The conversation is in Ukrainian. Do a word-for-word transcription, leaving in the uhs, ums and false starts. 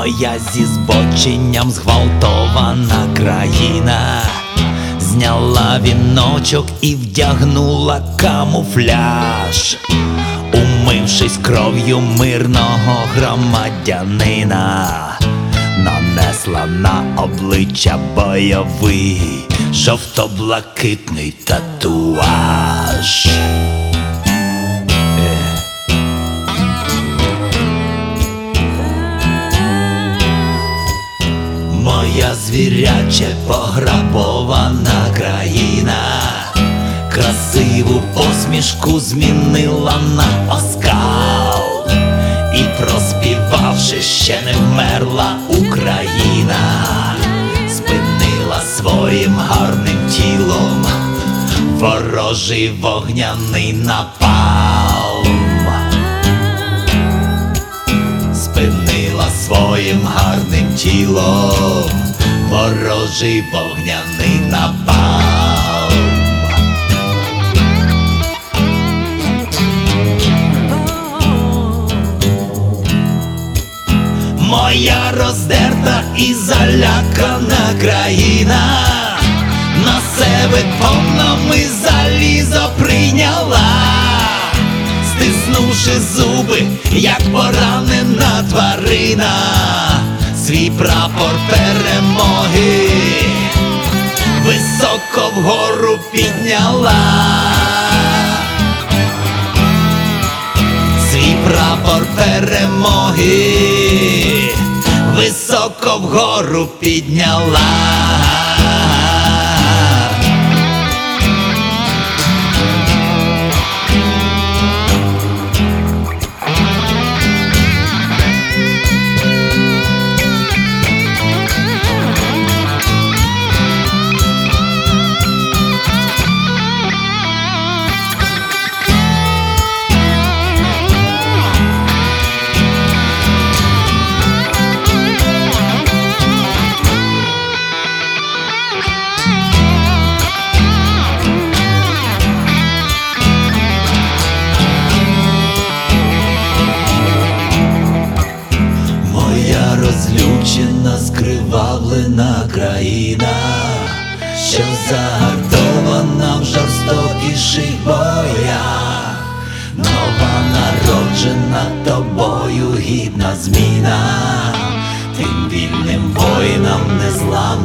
Моя зі збоченням зґвалтована країна зняла віночок і вдягнула камуфляж, умившись кров'ю мирного громадянина, нанесла на обличчя бойовий жовто-блакитний татуаж. Моя звіряче пограбована країна красиву посмішку змінила на оскал, і проспівавши «Ще не вмерла Україна», спинила своїм гарним тілом ворожий вогняний напалм. Спинила своїм гарним тілом ворожий вогняний напалм. Моя роздерта і залякана країна на себе тоннами залізо прийняла, стиснувши зуби, як поранена тварина, свій прапор перемоги високо вгору підняла. Свій прапор перемоги високо вгору підняла. Розлючена, скривавлена країна, що загартована в жорстокіших боях, нова народжена тобою гідна зміна, тим вільним воїнам незламним